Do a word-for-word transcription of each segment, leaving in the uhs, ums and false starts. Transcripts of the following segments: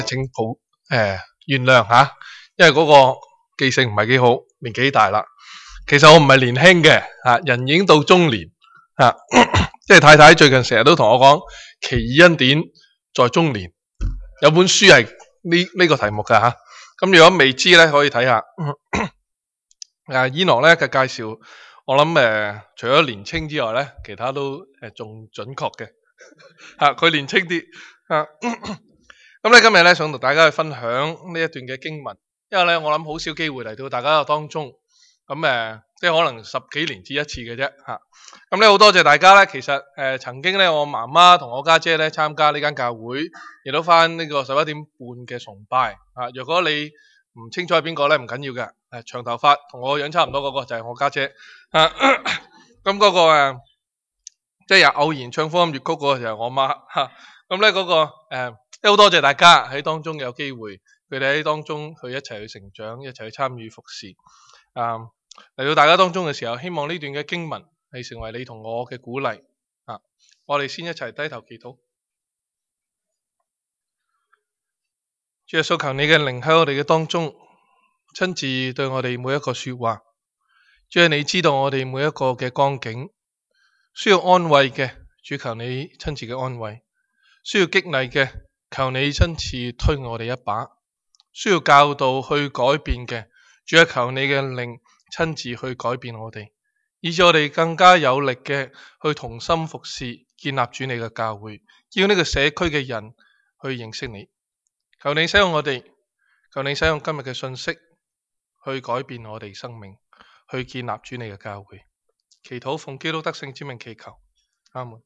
請抱誒原諒吓，因為嗰個記性唔係幾好，年紀大啦。其實我唔係年輕嘅吓，人已經到中年吓，即係太太最近成日都同我講《奇異恩典在中年》，有本書係呢呢個題目㗎吓。咁如果未知咧，可以睇下。誒，伊諾咧嘅介紹，我諗誒、呃，除咗年青之外咧，其他都誒仲準確嘅吓。佢年青啲吓。咁咧今日咧想同大家去分享呢一段嘅經文，因為咧我諗好少機會嚟到大家嘅當中，咁誒、呃、即係可能十幾年至一次嘅啫吓。咁咧好多謝大家咧，其實誒、呃、曾經咧我媽媽同我家姐咧參加呢間教會，亦都翻呢個十一點半嘅崇拜啊。若果你唔清楚係邊個咧，唔緊要嘅，誒長頭髮同我樣差唔多嗰個就係我家姐啊。咁嗰、那個誒即係偶然唱福音粵曲嗰個就係我媽吓。咁咧嗰個誒。呃即好多謝大家喺當中有機會，佢哋喺當中去一齊去成長，一齊去參與服侍。啊，嚟到大家當中嘅時候，希望呢段嘅經文係成為你同我嘅鼓勵。啊，我哋先一齊低頭祈禱。主耶穌，求你嘅靈喺我哋嘅當中，親自對我哋每一個說話。主啊，你知道我哋每一個嘅光景，需要安慰嘅，主求你親自嘅安慰；需要激勵嘅，求你親自推我哋一把，需要教導去改變嘅，主啊，求你嘅靈親自去改變我哋，以致我哋更加有力嘅去同心服侍，建立主你嘅教會，叫呢個社區嘅人去認識你。求你使用我哋，求你使用今日嘅信息去改變我哋生命，去建立主你嘅教會。祈禱奉基督得勝之名祈求，阿門。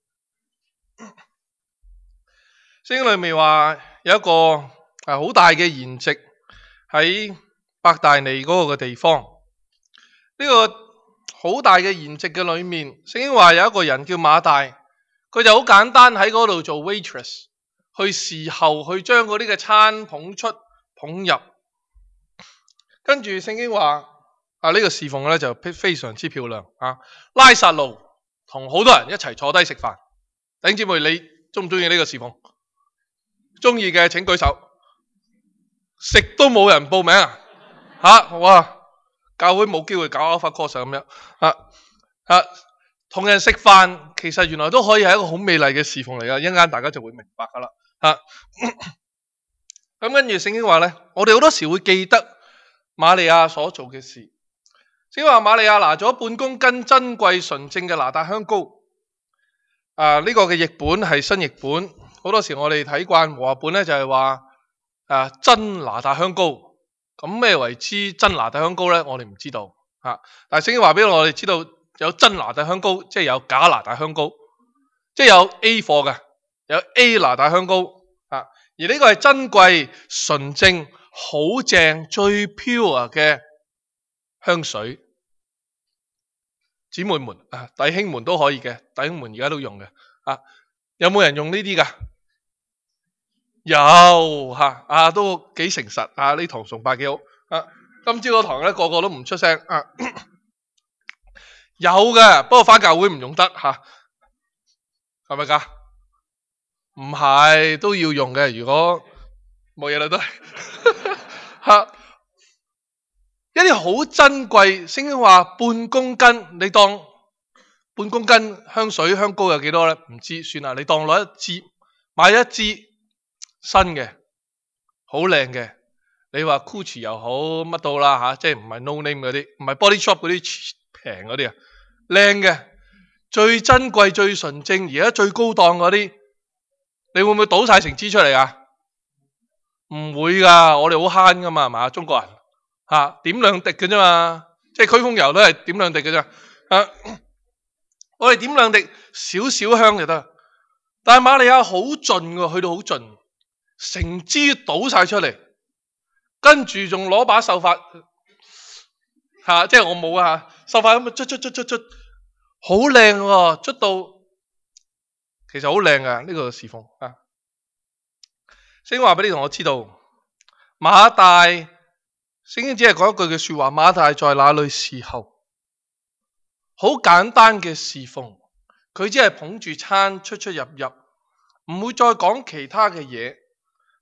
聖經裏面話有一個誒好大嘅筵席喺伯大尼嗰個嘅地方，呢、這個好大嘅筵席嘅裏面，聖經話有一個人叫馬大，佢就好簡單喺嗰度做 waitress， 去侍候，去將嗰啲嘅餐捧出捧入，跟住聖經話啊呢、這個侍奉咧就非常之漂亮啊，拉撒路同好多人一齊坐低食飯。弟兄姊妹，你中唔中意呢個侍奉？中意嘅請舉手。食都冇人報名啊！吓、啊、哇！教會冇機會搞 Alpha Course 咁樣啊啊！同人食飯其實原來都可以係一個好美麗嘅侍奉嚟噶，一陣間大家就會明白噶啦吓。咁跟住聖經話咧，我哋好多時會記得瑪利亞所做嘅事。聖經話瑪利亞拿咗半公斤珍貴純正嘅拿達香膏。啊呢、這個嘅譯本係新譯本。好多時我哋睇慣和合本咧，就係話啊真拿達香膏，咁咩為之真拿達香膏咧？我哋唔知道吓、啊，但係聖經話俾我哋知道有真拿達香膏，即係有假拿達香膏，即係有 A 貨嘅，有 A 拿達香膏啊。而呢個係珍貴、純正、好正、最 pure 嘅香水。姊妹們啊，弟兄們都可以嘅，弟兄們而家都用嘅啊。有冇人用呢啲噶？有吓啊，都幾誠實啊！呢堂崇拜幾好啊！今朝嗰堂咧個個都唔出聲啊，有嘅，不過返教會唔用得吓，係咪噶？唔係都要用嘅，如果冇嘢啦都係吓，一啲好珍貴，聖經話半公斤，你當半公斤香水香膏有幾多咧？唔知，算啦，你當攞一支，買一支。新嘅，好靚嘅，你話 Gucci 又好，乜都啦吓，即係唔係 no name 嗰啲，唔係 body shop 嗰啲平嗰啲啊，靚嘅，最珍貴、最純正，而家最高檔嗰啲，你會唔會倒晒成支出嚟啊？唔會噶，我哋好慳噶嘛，係嘛，中國人吓、啊、點兩滴嘅啫嘛，即係驅風油都係點兩滴嘅啫，啊，我哋點兩滴少少香就得，但係瑪利亞好盡噶，去到好盡。成支倒晒出嚟，跟住仲攞把繡法吓、啊，即係我冇啊，繡法咁啊，捽捽捽捽捽，好靚喎，捽到其實好靚噶呢個侍奉啊。聖經話俾你同我知道，馬大聖經只係講一句嘅說話，馬大在那裏侍候，好簡單嘅侍奉，佢只係捧住餐出出入入，唔會再講其他嘅嘢。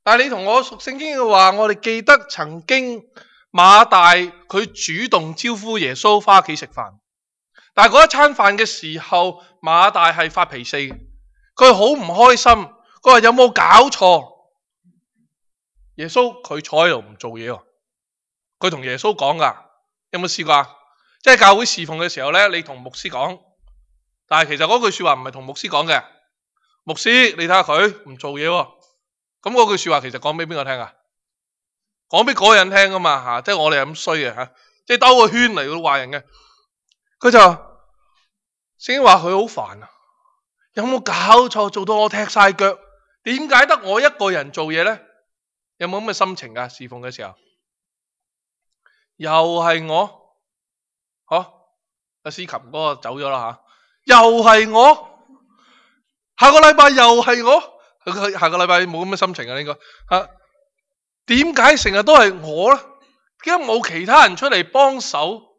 但係你同我讀聖經嘅話，我哋記得曾經馬大佢主動招呼耶穌返屋企食飯，但係嗰一餐飯嘅時候，馬大係發脾氣，佢好唔開心，佢話有冇搞錯？耶穌佢坐喺度唔做嘢喎，佢同耶穌講噶，有冇試過啊？即係教會侍奉嘅時候咧，你同牧師講，但係其實嗰句說話唔係同牧師講嘅，牧師你睇下佢唔做嘢喎。咁嗰句說話其實講俾邊個聽啊？講俾嗰個人聽噶嘛吓，即係我哋係咁衰嘅吓，即係兜個圈嚟到話人嘅。佢就聖經話佢好煩啊，有冇搞錯？做到我踢晒腳，點解得我一個人做嘢咧？有冇咁嘅心情啊？侍奉嘅時候，又係我，嗬、啊？阿司琴嗰個走咗啦吓，又係我，下個禮拜又係我。佢下個禮拜冇咁嘅心情啊，應該吓。點解成日都係我咧？點解冇其他人出嚟幫手？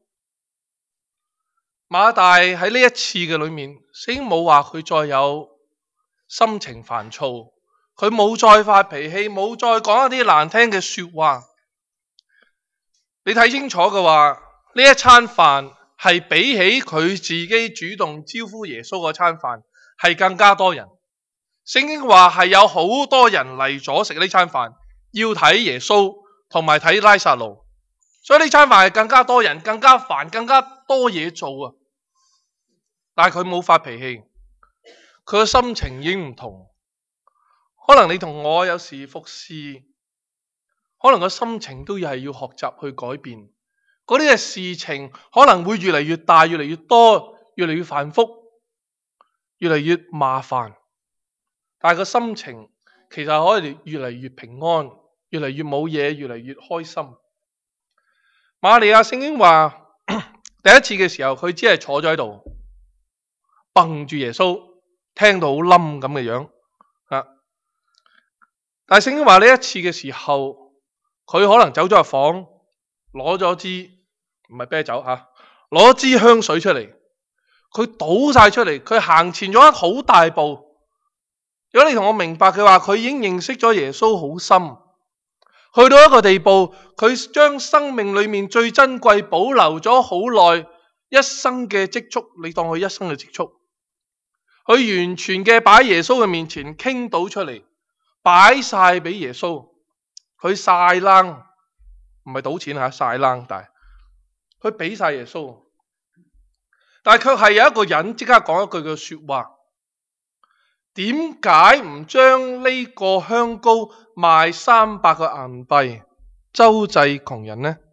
馬大喺呢一次嘅裏面，聖經冇話佢再有心情煩躁，佢冇再發脾氣，冇再講一啲難聽嘅說話。你睇清楚嘅話，呢一餐飯係比起佢自己主動招呼耶穌嗰餐飯係更加多人。聖經話係有好多人嚟咗食呢餐飯，要睇耶穌同埋睇拉撒路，所以呢餐飯係更加多人，更加煩，更加多嘢做啊！但係佢冇發脾氣，佢嘅心情已經唔同。可能你同我有時服侍，可能個心情都係要學習去改變。嗰啲嘅事情可能會越嚟越大，越嚟越多，越嚟越繁複，越嚟越麻煩。但係個心情其實可以越嚟越平安，越嚟越冇嘢，越嚟越開心。瑪利亞聖經話第一次嘅時候，佢只係坐咗喺度，瞪住耶穌，聽到好冧咁嘅樣啊。但係聖經話呢一次嘅時候，佢可能走咗入房，攞咗支唔係啤酒吓，攞支香水出嚟，佢倒晒出嚟，佢行前咗一好大步。如果你同我明白嘅話，佢已經認識咗耶穌好深，去到一個地步，佢將生命裏面最珍貴保留咗好耐，一生嘅積蓄，你當佢一生嘅積蓄，佢完全嘅擺耶穌嘅面前傾倒出嚟，擺晒俾耶穌，佢晒冷，唔係賭錢吓，晒冷，但係佢俾晒耶穌，但係卻係有一個人即刻講一句嘅說話。點解唔將呢個香膏賣三百個銀幣周濟窮人呢？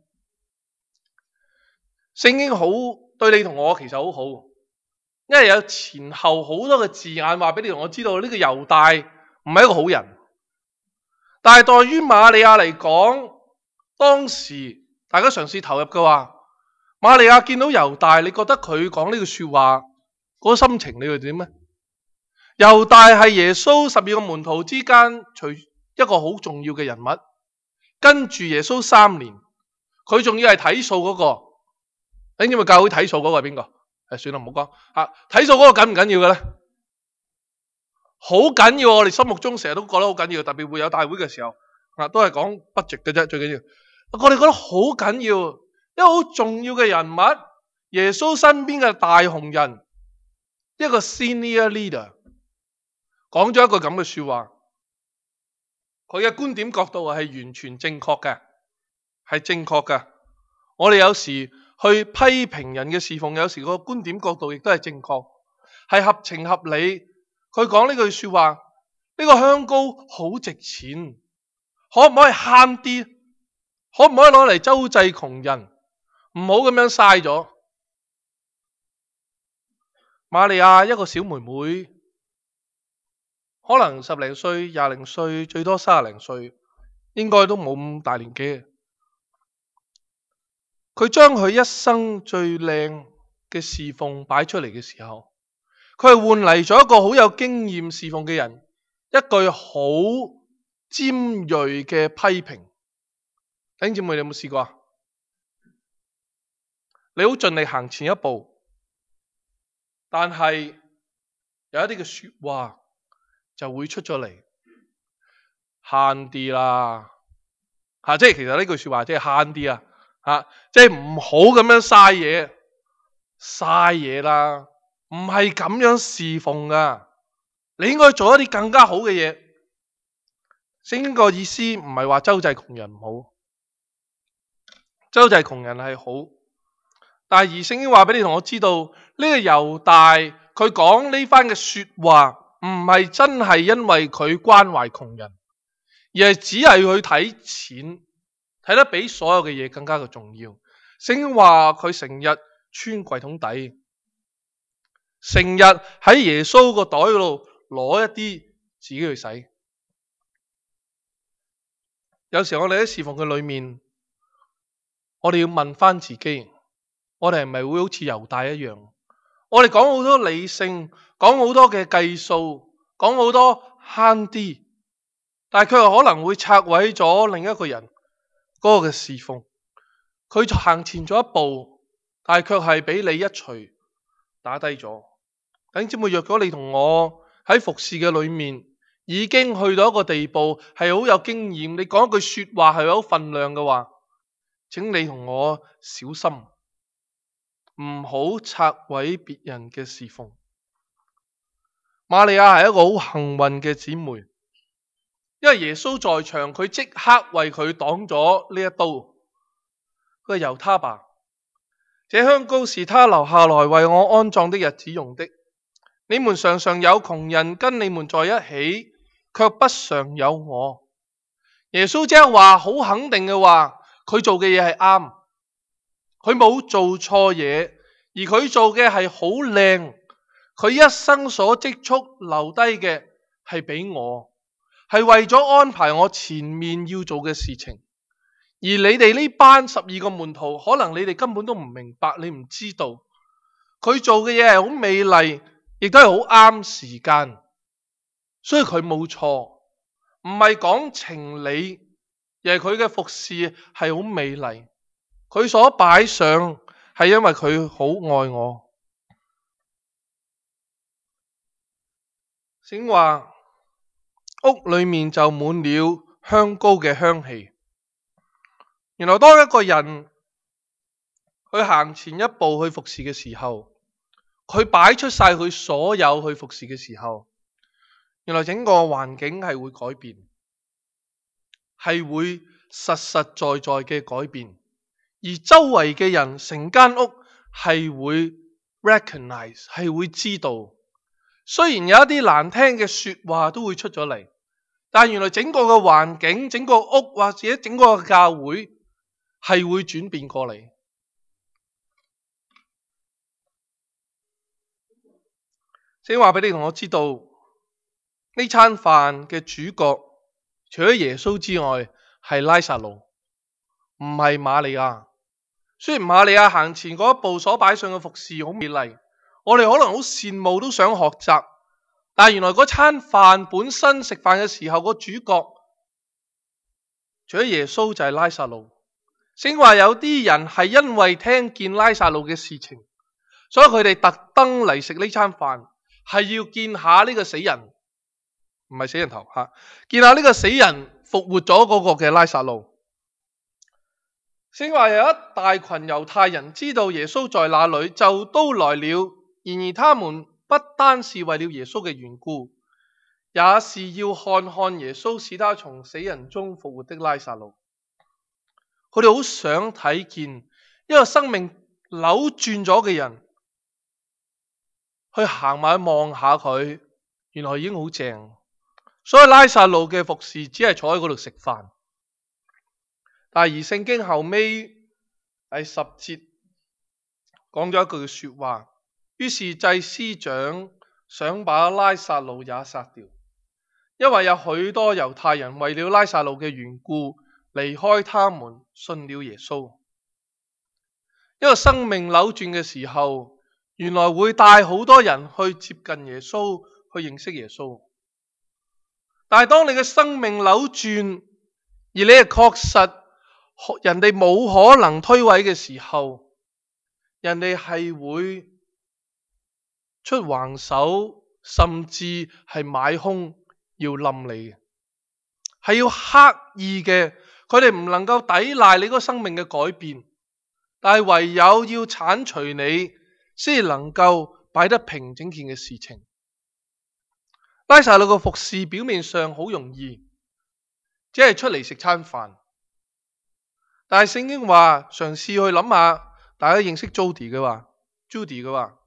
聖經好對你同我其實好好，因為有前後好多嘅字眼話俾你同我知道呢個猶大唔係一個好人。但係對於瑪利亞嚟講，當時大家嘗試投入嘅話，瑪利亞見到猶大，你覺得佢講呢句說話嗰個心情你會點呢？猶大係耶穌十二個門徒之間除一個好重要嘅人物，跟住耶穌三年，佢仲要係睇數嗰個。你知唔知教會睇數嗰個係邊個？誒，算啦，唔好講吓。睇數嗰個緊唔緊要嘅咧？好緊要，我哋心目中成日都覺得好緊要，特別會有大會嘅時候，啊，都係講 budget 嘅啫，最緊要。我哋覺得好緊要，一個好重要嘅人物，耶穌身邊嘅大紅人，一個 senior leader。講咗一個咁嘅說話，佢嘅觀點角度係完全正確嘅，係正確嘅。我哋有時去批評人嘅侍奉，有時個觀點角度亦都係正確，係合情合理。佢講呢句說話，呢個香膏好值錢，可唔可以慳啲？可唔可以攞嚟周濟窮人？唔好咁樣嘥咗。瑪利亞一個小妹妹。可能十零歲、廿零歲，最多三十零歲，應該都冇咁大年紀。佢將佢一生最靚嘅侍奉擺出嚟嘅時候，佢係換嚟咗一個好有經驗侍奉嘅人一句好尖銳嘅批評。弟兄姊妹，你有冇試過啊？你好盡力行前一步，但係有一啲嘅說話就會出咗嚟， 慳啲啦，吓、啊，即係其實呢句說話即係慳啲啊，吓，即係唔好咁樣嘥嘢，嘥嘢啦，唔係咁樣侍奉噶，你應該做一啲更加好嘅嘢。聖經個意思唔係話周濟窮人唔好，周濟窮人係好，但係而聖經話俾你同我知道，呢、這個猶大佢講呢番嘅說話，唔係真係因為佢關懷窮人，而係只係佢睇錢，睇得比所有嘅嘢更加嘅重要。聖經話佢成日穿櫃桶底，成日喺耶穌個袋嗰度攞一啲自己去使。有時候我哋喺侍奉嘅裏面，我哋要問翻自己，我哋係咪會好似猶大一樣？我哋講好多理性，講好多嘅計數，講好多慳啲，但係佢又可能會拆毀咗另一個人嗰個嘅侍奉。佢行前咗一步，但係卻係俾你一錘打低咗。弟兄姊妹，若果你同我喺服侍嘅裏面，已經去到一個地步，係好有經驗，你講一句說話係有分量嘅話，請你同我小心，唔好拆毀別人嘅侍奉。瑪利亞係一個好幸運嘅姊妹，因為耶穌在場，佢即刻為佢擋咗呢一刀。佢話由他吧，這香膏是他留下來為我安葬的日子用的。你們常常有窮人跟你們在一起，卻不常有我。耶穌即係話好肯定嘅話，佢做嘅嘢係啱，佢冇做錯嘢，而佢做嘅係好靚，佢一生所積蓄留低嘅係俾我，係為咗安排我前面要做嘅事情。而你哋呢班十二個門徒，可能你哋根本都唔明白，你唔知道佢做嘅嘢係好美麗，亦都係好啱時間，所以佢冇錯，唔係講情理，而係佢嘅服侍係好美麗，佢所擺上係因為佢好愛我。聖經話屋裏面就滿了香膏嘅香氣。原來當一個人去行前一步去服侍嘅時候，佢擺出晒佢所有去服侍嘅時候，原來整個環境係會改變，係會實實在在嘅改變，而周圍嘅人成間屋係會 recognize， 係會知道。雖然有一啲難聽嘅說話都會出咗嚟，但原來整個嘅環境、整個屋或者整個嘅教會係會轉變過嚟。先話俾你同我知道，呢餐飯嘅主角除咗耶穌之外，係拉撒路，唔係瑪利亞。雖然瑪利亞行前嗰一步所擺上嘅服侍好美麗，我哋可能好羨慕，都想學習，但係原來嗰餐飯本身食飯嘅時候，個主角除咗耶穌就係拉撒路。聖話有啲人係因為聽見拉撒路嘅事情，所以佢哋特登嚟食呢餐飯，係要見下呢個死人，唔係死人頭吓，見下呢個死人復活咗嗰個嘅拉撒路。聖話有一大群猶太人知道耶穌在那裏，就都來了。然而他們不單是為了耶穌嘅緣故，也是要看看耶穌使他從死人中復活的拉撒路。佢哋好想睇見一個生命扭轉咗嘅人，去行埋去望下佢，原來已經好正。所以拉撒路嘅服侍只係坐喺嗰度食飯。但係而聖經後尾第十節講咗一句說話，於是祭司長想把拉撒路也殺掉，因為有許多猶太人為了拉撒路嘅緣故離開他們，信了耶穌。一個生命扭轉嘅時候，原來會帶好多人去接近耶穌，去認識耶穌。但係當你嘅生命扭轉，而你係確實人哋冇可能推諉嘅時候，人哋係會出橫手，甚至係買兇要冧你嘅。 係要刻意嘅，佢哋唔能夠抵賴你嗰個生命嘅改變，但係唯有要鏟除你，先能夠擺得平整件嘅事情。拉撒路嘅服侍表面上好容易，只係出嚟食餐飯，但係聖經話嘗試去諗下，大家認識 Jody 嘅話 ，Judy 嘅話，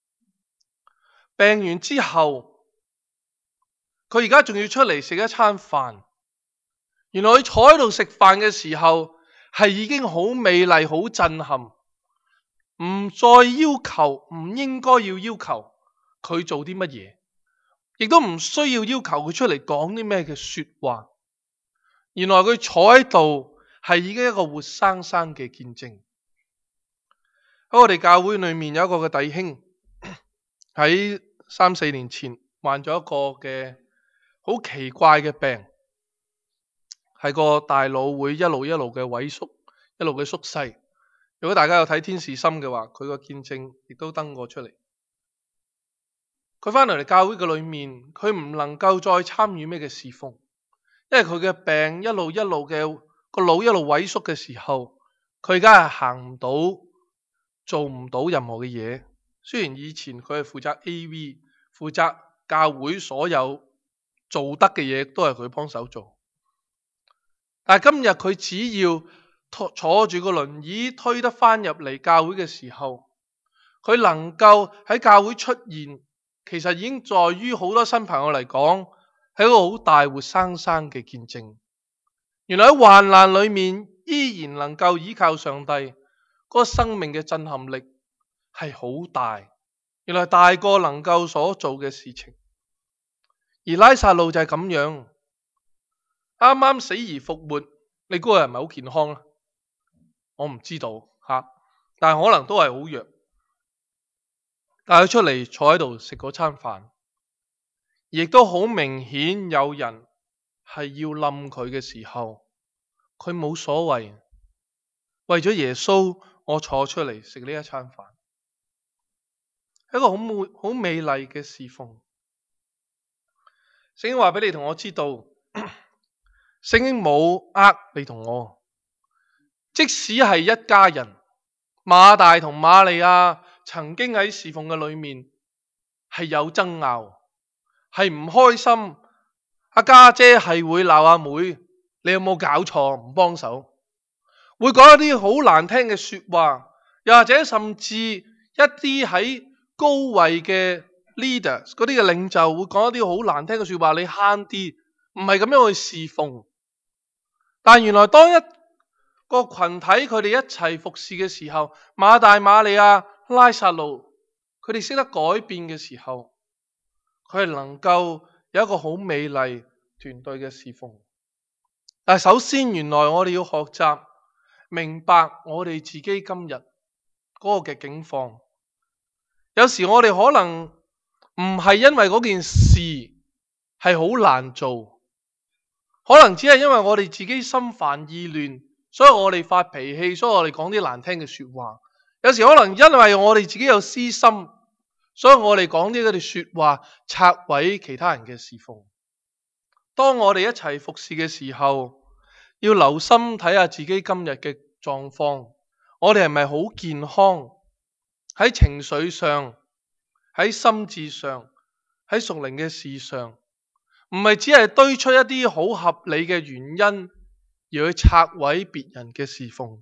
病完之後，佢而家仲要出嚟食一餐飯。原來佢坐喺度食飯嘅時候，係已經好美麗、好震撼，唔再要求，唔應該要要求佢做啲乜嘢，亦都唔需要要求佢出嚟講啲咩嘅說話。原來佢坐喺度係已經一個活生生嘅見證。喺我哋教會裏面有一個嘅弟兄，喺三四年前患咗一個嘅好奇怪嘅病。係個大腦會一路一路嘅萎縮，一路嘅縮細。如果大家有睇天使心嘅話，佢個見證亦都登過出嚟。佢翻嚟嚟教會嘅裏面，佢唔能夠再參與咩嘅侍奉，因為佢嘅病一路一路嘅個腦一路萎縮嘅時候，佢而家係行唔到，做唔到任何嘅嘢。雖然以前佢係負責 A V， 負責教會所有做得嘅嘢都係佢幫手做。但係今日佢只要坐住個輪椅推得翻入嚟教會嘅時候，佢能夠喺教會出現，其實已經在於好多新朋友嚟講係一個好大活生生嘅見證。原來喺患難裏面依然能夠依靠上帝，嗰個生命嘅震撼力係好大。原來大過能夠所做嘅事情。而拉撒路就係咁樣。啱啱死而復活，你估個人係咪好健康啊？我唔知道吓，但係可能都係好弱。但係佢出嚟坐喺度食嗰餐飯，亦都好明顯有人係要冧佢嘅時候，佢冇所謂。為咗耶穌，我坐出嚟食呢一餐飯，係一個好美好美麗嘅侍奉。聖經話俾你同我知道。聖經冇呃你同我，即使係一家人，馬大同瑪利亞曾經喺侍奉嘅裏面係有爭拗，係唔開心。阿家姐係會鬧阿妹，你有冇搞錯？唔幫手，會講一啲好難聽嘅說話，又或者甚至一啲喺高位嘅 leaders 嗰啲嘅領袖會講一啲好難聽嘅說話，你慳啲，唔係咁樣去侍奉。但原來當一個群體佢哋一齊服侍嘅時候，馬大、瑪利亞、拉撒路，佢哋識得改變嘅時候，佢係能夠有一個好美麗團隊嘅侍奉。但係首先，原來我哋要學習明白我哋自己今日嗰個嘅境況。有時我哋可能唔係因為嗰件事係好難做。可能只係因為我哋自己心煩意亂，所以我哋發脾氣，所以我哋講啲難聽嘅說話。有時可能因為我哋自己有私心，所以我哋講啲嗰啲說話拆毀其他人嘅侍奉。當我哋一齊服侍嘅時候，要留心睇下自己今日嘅狀況，我哋係咪好健康？喺情緒上，喺心智上，喺屬靈嘅事上。唔係只係堆出一啲好合理嘅原因而去拆毀別人嘅侍奉。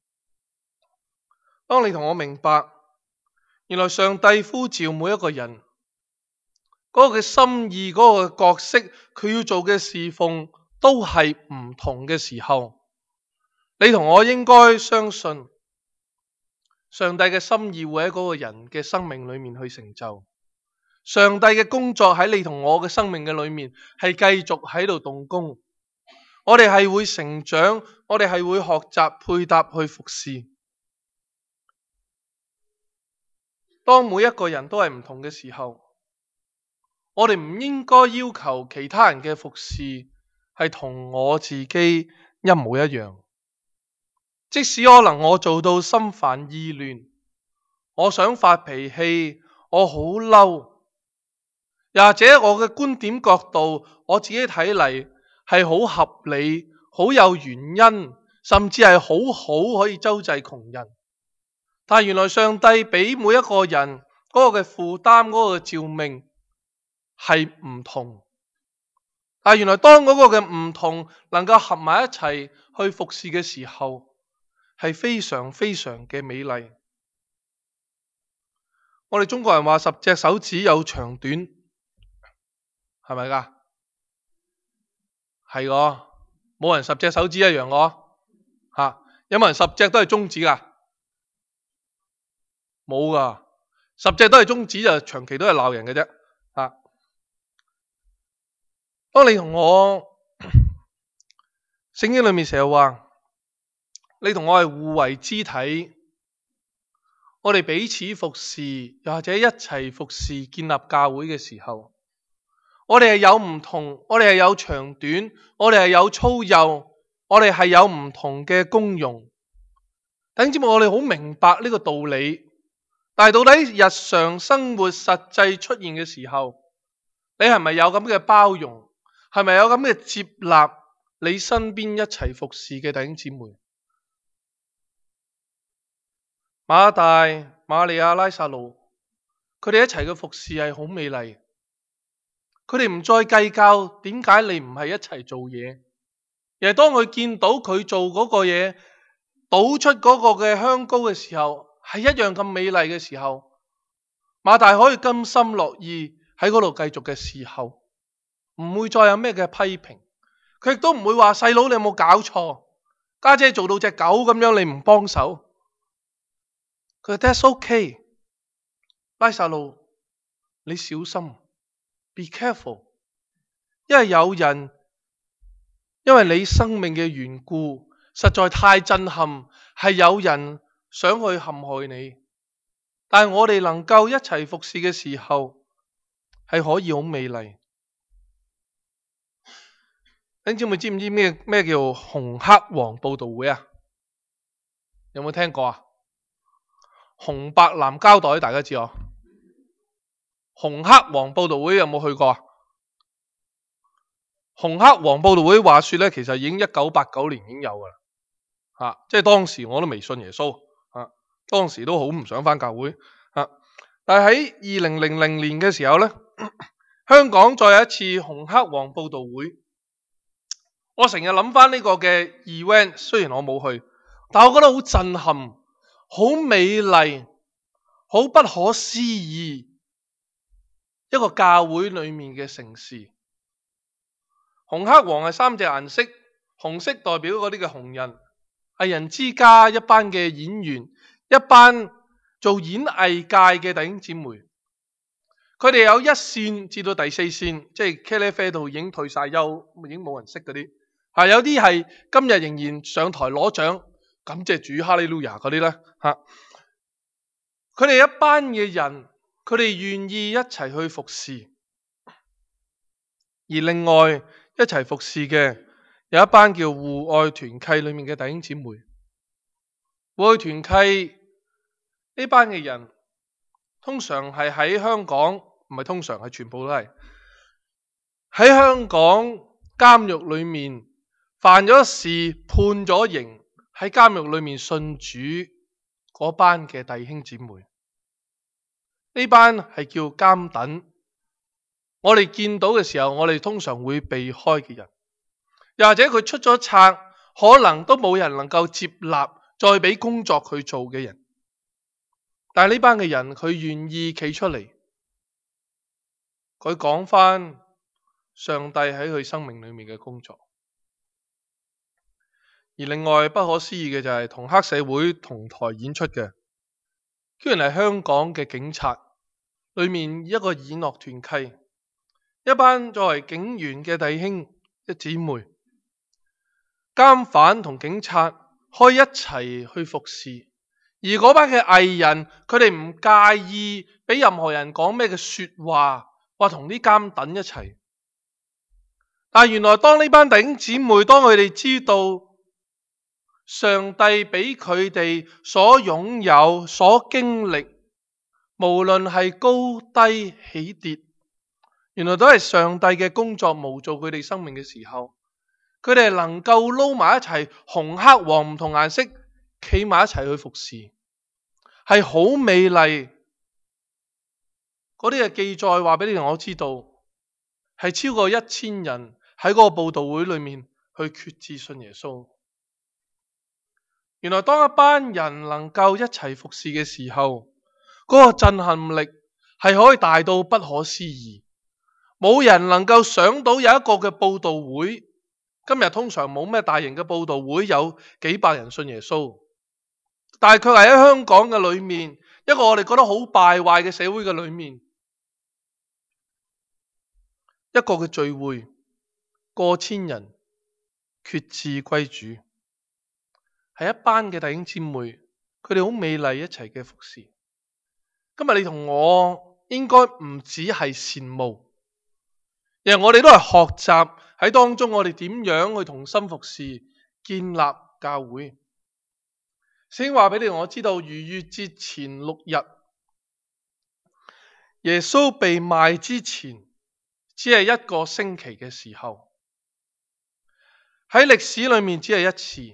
當你同我明白，原來上帝呼召每一個人嗰個嘅心意、嗰個角色，佢要做嘅侍奉都係唔同嘅時候，你同我應該相信上帝嘅心意會喺嗰個人嘅生命裏面去成就。上帝嘅工作喺你同我嘅生命嘅裏面係繼續喺度動工，我哋係會成長，我哋係會學習配搭去服侍。當每一個人都係唔同嘅時候，我哋唔應該要求其他人嘅服侍係同我自己一模一樣。即使可能我做到心煩意亂，我想發脾氣，我好嬲，又或者我嘅觀點角度，我自己睇嚟係好合理、好有原因，甚至係好好可以周濟窮人。但係原來上帝俾每一個人嗰個嘅負擔、嗰個嘅召命係唔同。但係原來當嗰個嘅唔同能夠合埋一齊去服侍嘅時候，係非常非常嘅美麗。我哋中國人話十隻手指有長短，係咪㗎？係個，冇人十隻手指一樣個吓。有冇人十隻都係中指㗎？冇㗎，十隻都係中指就長期都係鬧人嘅啫。吓，當你同我聖經裏面成日話，你同我係互為肢體，我哋彼此服侍，又或者一齊服侍建立教會嘅時候，我哋係有唔同，我哋係有長短，我哋係有粗幼，我哋係有唔同嘅功用。弟兄姊妹，我哋好明白呢個道理，但係到底日常生活實際出現嘅時候，你係咪有咁嘅包容？係咪有咁嘅接納你身邊一齊服侍嘅弟兄姊妹？馬大、瑪利亞、拉撒路，佢哋一齊嘅服侍係好美麗。佢哋唔再計較點解你唔係一齊做嘢，而係當佢見到佢做嗰個嘢，倒出嗰個嘅香膏嘅時候，係一樣咁美麗嘅時候，馬大可以甘心樂意喺嗰度繼續嘅時候，唔會再有咩嘅批評。佢亦都唔會話細佬你有冇搞錯，家姐做到隻狗咁樣你唔幫手。佢話 That's okay， 拉撒路你小心 ，be careful， 因為有人因為你生命嘅緣故實在太震撼，係有人想去陷害你，但係我哋能夠一齊服侍嘅時候係可以好美麗。你知唔知唔知咩咩叫紅黑黃佈道會啊？有冇聽過啊？紅白藍膠袋大家知哦。紅黑黃佈道會有冇去過啊？紅黑黃佈道會話說咧，其實已經一九八九年已經有噶啦，吓、啊，即係當時我都未信耶穌，吓、啊，當時都好唔想返教會，吓、啊，但係喺二零零零年嘅時候咧，香港再有一次紅黑黃佈道會，我成日諗翻呢個嘅 event， 雖然我冇去，但我覺得好震撼。好美麗，好不可思議，一個教會裏面嘅盛事。紅黑黃係三隻顏色，紅色代表嗰啲嘅紅人，藝人之家一班嘅演員，一班做演藝界嘅弟兄姊妹。佢哋有一線至到第四線，即係茄喱啡度已經退晒休，已經冇人識嗰啲。係有啲係今日仍然上台攞獎，感謝主哈利路亞嗰啲咧，吓，佢哋一班嘅人，佢哋願意一齊去服侍，而另外一齊服侍嘅有一班叫互愛團契裏面嘅弟兄姊妹。互愛團契呢班嘅人，通常係喺香港，唔係通常係全部都係喺香港監獄裏面犯咗事，判咗刑，喺監獄裏面信主嗰班嘅弟兄姊妹，呢班係叫監躉。我哋見到嘅時候，我哋通常會避開嘅人，又或者佢出咗冊，可能都冇人能夠接納，再俾工作佢做嘅人。但係呢班嘅人，佢願意企出嚟，佢講翻上帝喺佢生命裏面嘅工作。而另外不可思議嘅就係同黑社會同台演出嘅，居然係香港嘅警察裏面一個演樂團契，一班作為警員嘅弟兄一姊妹，監犯同警察可以一齊去服侍，而嗰班嘅藝人佢哋唔介意俾任何人講咩嘅說話，話同啲監躉一齊。但係原來當呢班弟兄姊妹，當佢哋知道上帝俾佢哋所擁有、所經歷，無論係高低起跌，原來都係上帝嘅工作，無造佢哋生命嘅時候， 佢哋能夠撈埋一齊，紅黑黃唔同顏色，企埋一齊去服侍，係好美麗。嗰啲嘅記載話俾你我知道，係超過一千人喺嗰個佈道會裏面去決志信耶穌。原來當一班人能夠一齊服侍嘅時候，嗰個震撼力係可以大到不可思議。冇人能夠想到有一個嘅佈道會，今日通常冇咩大型嘅佈道會有幾百人信耶穌，但係佢係喺香港嘅裏面，一個我哋覺得好敗壞嘅社會嘅裏面，一個嘅聚會，過千人決志歸主，係一班嘅弟兄姊妹，佢哋好美麗一齊嘅服侍。今日你同我應該唔只係羨慕，因為我哋都係學習喺當中，我哋點樣去同心服侍，建立教會。聖經話俾你我知道，逾越節前六日，耶穌被賣之前，只係一個星期嘅時候，喺歷史裏面只係一次，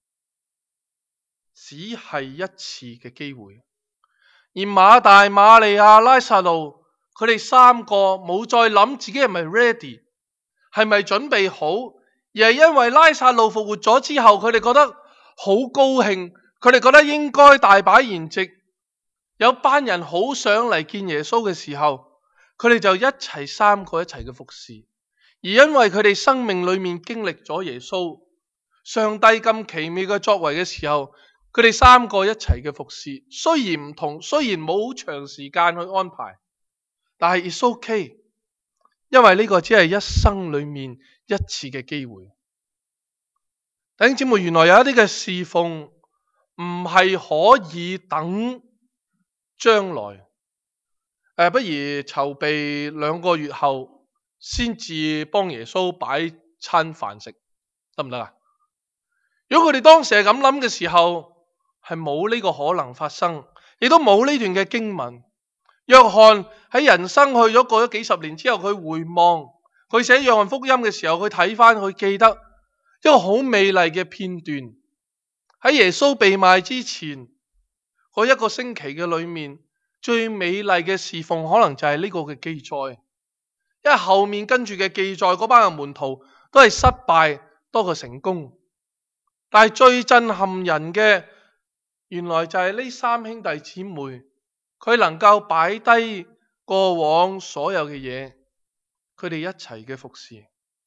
只係一次嘅機會。而馬大、馬利亞、拉撒路，佢哋三個冇再諗自己係咪 ready， 係咪準備好，而係因為拉撒路復活咗之後，佢哋覺得好高興，佢哋覺得應該大擺筵席，有班人好想嚟見耶穌嘅時候，佢哋就一齊三個一齊嘅服侍。而因為佢哋生命裏面經歷咗耶穌上帝咁奇妙嘅作為嘅時候，佢哋三個一齊嘅服侍，雖然唔同，雖然冇好長時間去安排，但係 it's okay， 因為呢個只係一生裏面一次嘅機會。弟兄姊妹，原來有一啲嘅侍奉唔係可以等將來，誒，不如籌備兩個月後先至幫耶穌擺餐飯食，得唔得啊？如果佢哋當時係咁諗嘅時候，係冇呢個可能發生，亦都冇呢段嘅經文。約翰喺人生去咗過咗幾十年之後，佢回望，佢寫約翰福音嘅時候，佢睇翻，佢記得一個好美麗嘅片段。喺耶穌被賣之前嗰一個星期嘅裏面，最美麗嘅侍奉可能就係呢個嘅記載，因為後面跟住嘅記載，嗰班嘅門徒都係失敗多過成功。但係最震撼人嘅，原來就係呢三兄弟姊妹，佢能夠擺低過往所有嘅嘢，佢哋一齊嘅服侍。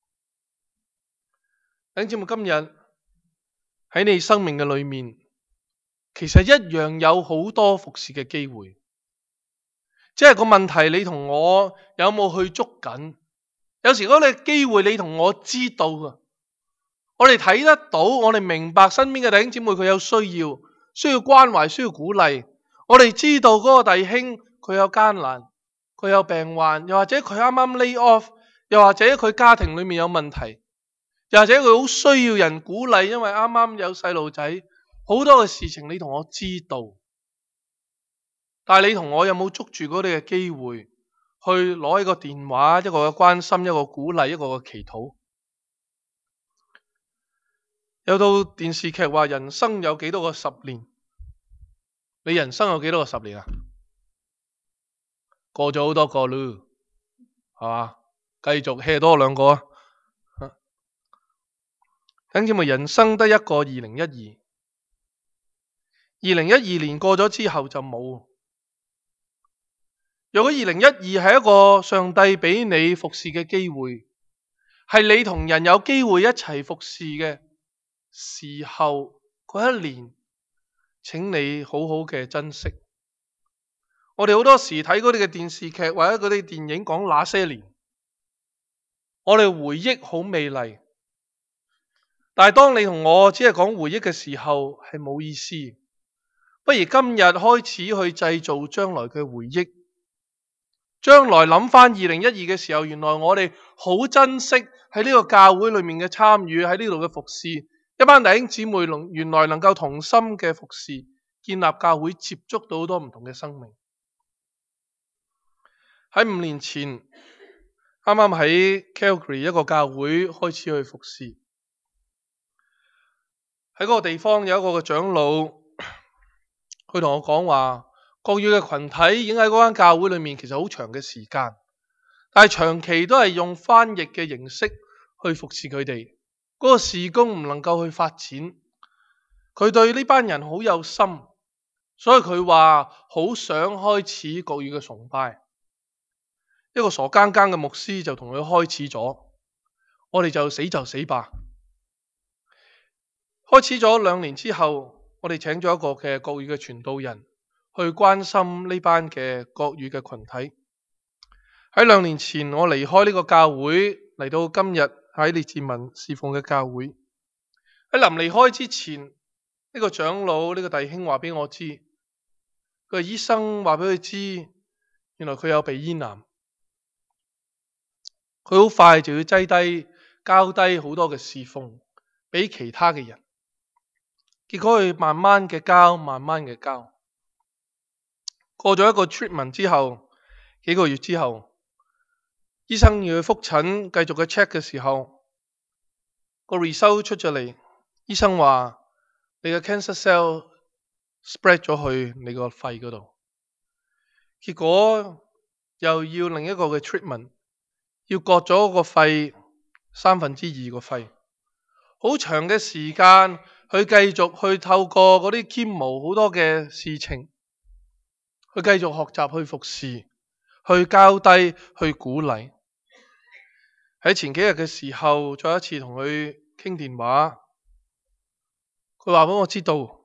弟兄姊妹，今日喺你生命嘅裏面，其實一樣有好多服侍嘅機會，即係個問題，你同我有冇去捉緊？有時嗰啲機會，你同我知道啊，我哋睇得到，我哋明白身邊嘅弟兄姊妹佢有需要。需要關懷，需要鼓勵。我哋知道嗰個弟兄佢有艱難，佢有病患，又或者佢啱啱 lay off， 又或者佢家庭裏面有問題，又或者佢好需要人鼓勵，因為啱啱有細路仔，好多嘅事情你同我知道。但係你同我有冇捉住嗰啲嘅機會，去攞一個電話，一個嘅關心，一個鼓勵，一個嘅祈禱？有套電視劇話人生有幾多個十年？你人生有幾多個十年啊？過咗好多個咯，係嘛？繼續 hea 多兩個啊！等住咪人生得一個二零一二，二零一二年過咗之後就冇。如果二零一二係一個上帝俾你服侍嘅機會，係你同人有機會一齊服侍嘅時候，嗰一年，請你好好嘅珍惜。我哋好多時睇嗰啲嘅電視劇或者嗰啲電影講那些年，我哋回憶好美麗，但係當你同我只係講回憶嘅時候，係冇意思。不如今日開始去製造將來嘅回憶。將來諗翻二零一二嘅時候，原來我哋好珍惜喺呢個教會裏面嘅參與，喺呢度嘅服侍。一班弟兄姊妹原來能夠同心嘅服侍，建立教會，接觸到好多唔同嘅生命。喺五年前，啱啱喺 Calgary 一個教會開始去服侍， 喺嗰個地方有一個嘅長老，佢同我講話，國語嘅群體已經喺嗰間教會裏面，其實好長嘅時間，但係長期都係用翻譯嘅形式去服侍佢哋，嗰個事工唔能夠去發展。佢對呢班人好有心，所以佢話好想開始國語嘅崇拜。一個傻更更嘅牧師就同佢開始咗，我哋就死就死吧。開始咗兩年之後，我哋請咗一個嘅國語嘅傳道人去關心呢班嘅國語嘅群體。喺兩年前，我離開呢個教會，嚟到今日喺列治文侍奉嘅教會。喺臨離開之前，呢個長老呢個弟兄話俾我知，個醫生話俾佢知，原來佢有鼻咽癌，佢好快就要擠低交低好多嘅侍奉俾其他嘅人。結果佢慢慢嘅交，慢慢嘅交，過咗一個 treatment 之後，幾個月之後，醫生要去復診，繼續去 check 嘅時候，個 result 出咗嚟，醫生話你嘅 cancer cell spread 咗去你個肺嗰度，結果又要另一個嘅 treatment， 要割咗個肺三分之二個肺，好長嘅時間。佢繼續去透過嗰啲 chemo 好多嘅事情，去繼續學習去服侍，去交低，去鼓勵。喺前幾日嘅時候，再一次同佢傾電話，佢話俾我知道，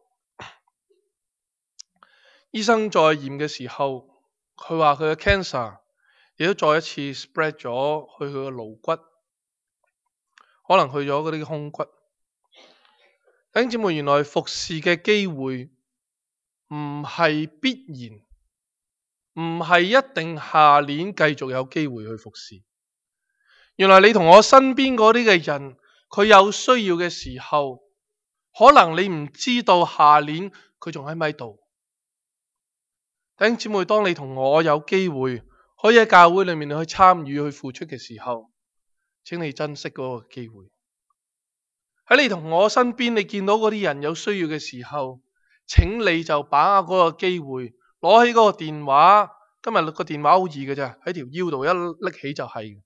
醫生再驗嘅時候，佢話佢嘅 cancer 亦都再一次 spread 咗去佢嘅顱骨，可能去咗嗰啲胸骨。弟兄姊妹，原來服侍嘅機會唔係必然，唔係一定下年繼續有機會去服侍。原來你同我身邊嗰啲嘅人，佢有需要嘅時候，可能你唔知道下年佢仲喺唔喺度。弟兄姊妹，當你同我有機會可以喺教會裏面去參與、去付出嘅時候，請你珍惜嗰個機會。喺你同我身邊，你見到嗰啲人有需要嘅時候，請你就把握嗰個機會，攞起嗰個電話。今日個電話好易嘅咋，喺條腰度一拎起就係。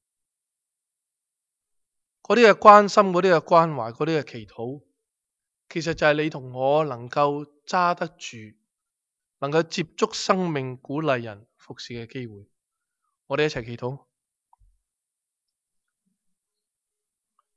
嗰啲嘅關心，嗰啲嘅關懷，嗰啲嘅祈禱，其實就係你同我能夠揸得住，能夠接觸生命、鼓勵人、服侍嘅機會。我哋一齊祈禱。